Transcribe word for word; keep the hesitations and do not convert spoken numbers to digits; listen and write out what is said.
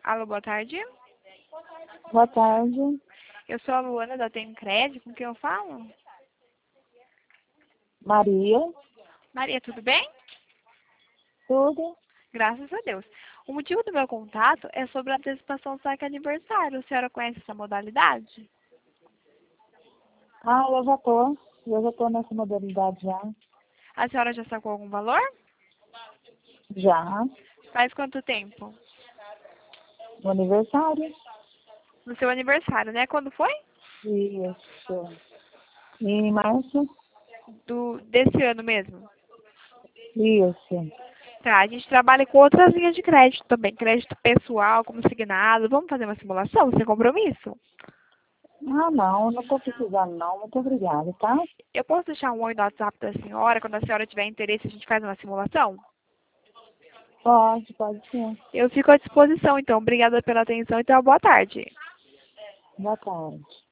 Alô, boa tarde. Boa tarde. Eu sou a Luana da Tem Crédito, com quem eu falo? Maria. Maria, tudo bem? Tudo? Graças a Deus. O motivo do meu contato é sobre a antecipação do saque aniversário. A senhora conhece essa modalidade? Ah, eu já tô. Eu já tô nessa modalidade já. A senhora já sacou algum valor? Já. Faz quanto tempo? No aniversário? No seu aniversário, né? Quando foi? Isso. Em março? Do, desse ano mesmo. Isso. Tá, a gente trabalha com outras linhas de crédito também. Crédito pessoal, como signado. Vamos fazer uma simulação sem compromisso? Ah, não. Não tô precisando, não. Muito obrigada, tá? Eu posso deixar um oi no WhatsApp da senhora? Quando a senhora tiver interesse, a gente faz uma simulação? Pode, pode sim. Eu fico à disposição, então. Obrigada pela atenção e tenha uma boa tarde. Boa tarde.